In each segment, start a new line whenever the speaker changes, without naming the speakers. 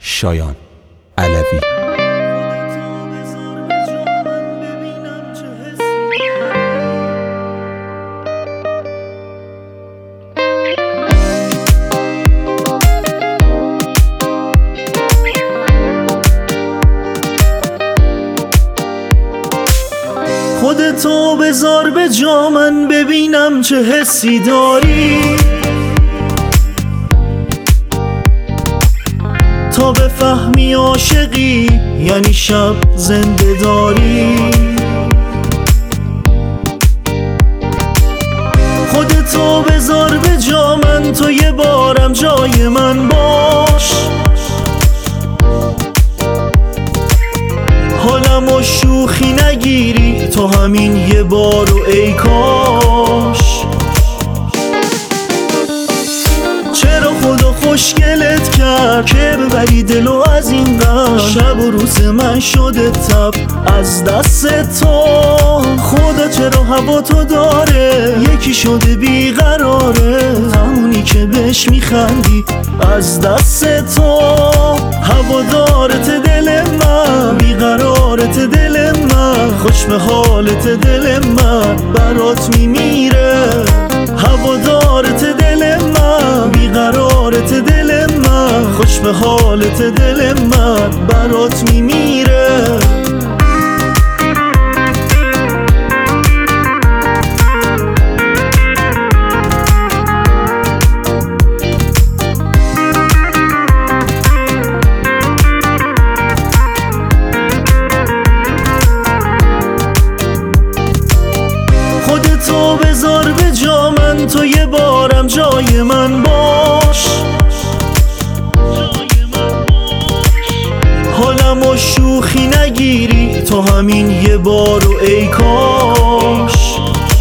شایان علوی.
خودتو بذار به جا من ببینم چه حسی داری، تا بفهمی عاشقی یعنی شب زنده داری. خودتو بذار به جا من، تو یه بارم جای من باش، حالمو شوخی نگیری تو همین یه بارو ای کاش. چرا خدا خوشگلت کرد که ببری دلو از این غم، شب و روز من شده تب از دست تو. خدا چرا هوا تو داره یکی شده بیقراره، همونی که بهش میخندی از دست تو. هوادارت دل من، بیقرارت دل من، خوش به حالت دل من برات میمیره. هوادارت دل من، بیقرارت دل من، خوش به حالت دل من برات میمیره. خودتو بذار به جا من، تو یه بارم جای من باش، حالمو شوخی نگیری تو همین یه بارو ای کاش.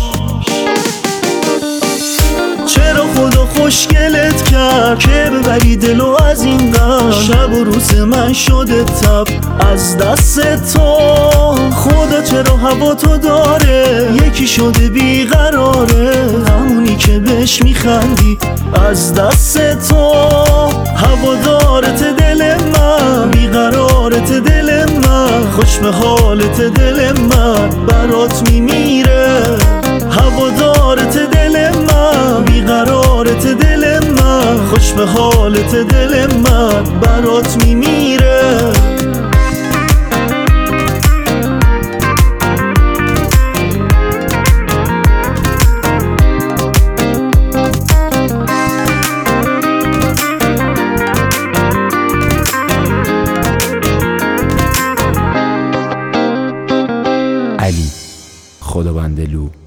چرا خدا خوشگلت کرد که ببری دلو از این غم، شب و روز من شده تب از دست تو. خدا چرا هوا تو داره یکی شده بیقراره، همونی که بهش میخندی از دست تو. هوادارت دل من، بیقرارت دل من، خوش به حالت دل من برات میمیره. هوادارت دل من، بیقرارت دل من، خوش به حالت دل من برات میمیره.
علی خدابندلو